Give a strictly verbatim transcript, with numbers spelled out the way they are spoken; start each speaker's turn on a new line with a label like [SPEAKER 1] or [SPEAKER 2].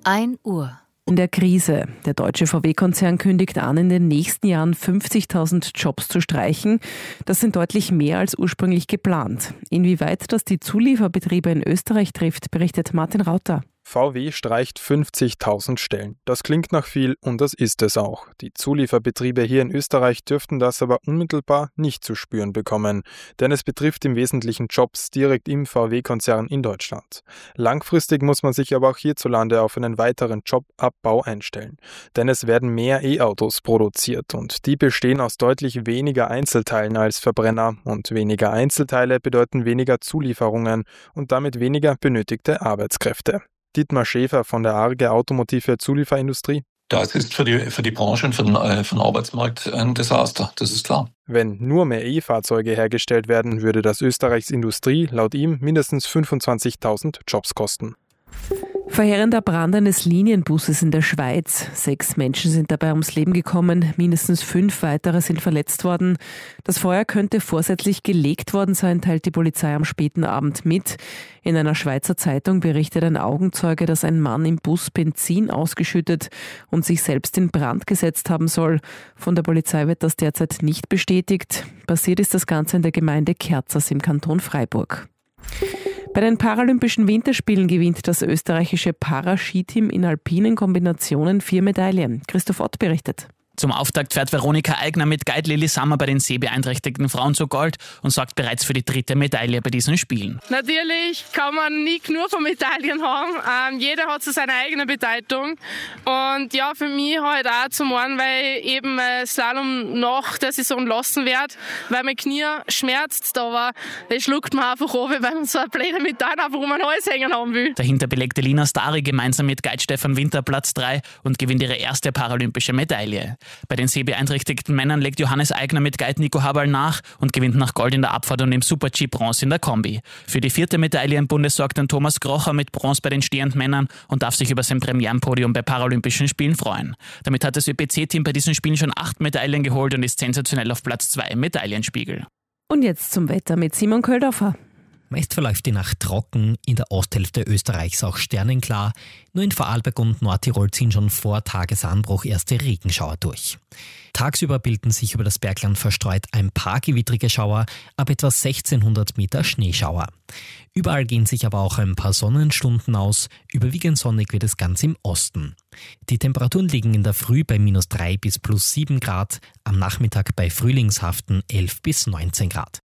[SPEAKER 1] ein Uhr.
[SPEAKER 2] In der Krise. Der deutsche V W-Konzern kündigt an, in den nächsten Jahren fünfzigtausend Jobs zu streichen. Das sind deutlich mehr als ursprünglich geplant. Inwieweit das die Zulieferbetriebe in Österreich trifft, berichtet Martin Rauter.
[SPEAKER 3] V W streicht fünfzigtausend Stellen. Das klingt nach viel und das ist es auch. Die Zulieferbetriebe hier in Österreich dürften das aber unmittelbar nicht zu spüren bekommen, denn es betrifft im Wesentlichen Jobs direkt im V W-Konzern in Deutschland. Langfristig muss man sich aber auch hierzulande auf einen weiteren Jobabbau einstellen, denn es werden mehr E-Autos produziert und die bestehen aus deutlich weniger Einzelteilen als Verbrenner und weniger Einzelteile bedeuten weniger Zulieferungen und damit weniger benötigte Arbeitskräfte. Dietmar Schäfer von der Arge Automotive Zulieferindustrie.
[SPEAKER 4] Das ist für die, für die Branche und für den, äh, für den Arbeitsmarkt ein Desaster, das ist klar.
[SPEAKER 3] Wenn nur mehr E-Fahrzeuge hergestellt werden, würde das Österreichs Industrie laut ihm mindestens fünfundzwanzigtausend Jobs kosten.
[SPEAKER 2] Verheerender Brand eines Linienbusses in der Schweiz. Sechs Menschen sind dabei ums Leben gekommen, mindestens fünf weitere sind verletzt worden. Das Feuer könnte vorsätzlich gelegt worden sein, teilt die Polizei am späten Abend mit. In einer Schweizer Zeitung berichtet ein Augenzeuge, dass ein Mann im Bus Benzin ausgeschüttet und sich selbst in Brand gesetzt haben soll. Von der Polizei wird das derzeit nicht bestätigt. Passiert ist das Ganze in der Gemeinde Kerzers im Kanton Freiburg. Bei den Paralympischen Winterspielen gewinnt das österreichische Paraskiteam in alpinen Kombinationen vier Medaillen. Christoph Ott berichtet.
[SPEAKER 5] Zum Auftakt fährt Veronika Eigner mit Guide Lilly Sammer bei den sehbeeinträchtigten Frauen zu Gold und sorgt bereits für die dritte Medaille bei diesen Spielen.
[SPEAKER 6] Natürlich kann man nicht nur von Medaillen haben. Ähm, jeder hat so seine eigene Bedeutung. Und ja, für mich halt auch zum einen, weil ich eben äh, Slalom nach der Saison lassen werde, weil mein Knie schmerzt, aber das schluckt man einfach auf, weil man so eine blöde Medaille einfach um ein Hals hängen haben will.
[SPEAKER 5] Dahinter belegte Lina Stari gemeinsam mit Guide Stefan Winter Platz drei und gewinnt ihre erste paralympische Medaille. Bei den sehbeeinträchtigten Männern legt Johannes Eigner mit Guide Nico Haberl nach und gewinnt nach Gold in der Abfahrt und im Super-G Bronze in der Kombi. Für die vierte Medaille im Bunde sorgt dann Thomas Grocher mit Bronze bei den stehenden Männern und darf sich über sein Premierenpodium bei Paralympischen Spielen freuen. Damit hat das Ö P C-Team bei diesen Spielen schon acht Medaillen geholt und ist sensationell auf Platz zwei im Medaillenspiegel.
[SPEAKER 2] Und jetzt zum Wetter mit Simon Köldorfer.
[SPEAKER 7] Meist verläuft die Nacht trocken, in der Osthälfte Österreichs auch sternenklar. Nur in Vorarlberg und Nordtirol ziehen schon vor Tagesanbruch erste Regenschauer durch. Tagsüber bilden sich über das Bergland verstreut ein paar gewittrige Schauer, ab etwa sechzehnhundert Meter Schneeschauer. Überall gehen sich aber auch ein paar Sonnenstunden aus, überwiegend sonnig wird es ganz im Osten. Die Temperaturen liegen in der Früh bei minus drei bis plus sieben Grad, am Nachmittag bei frühlingshaften elf bis neunzehn Grad.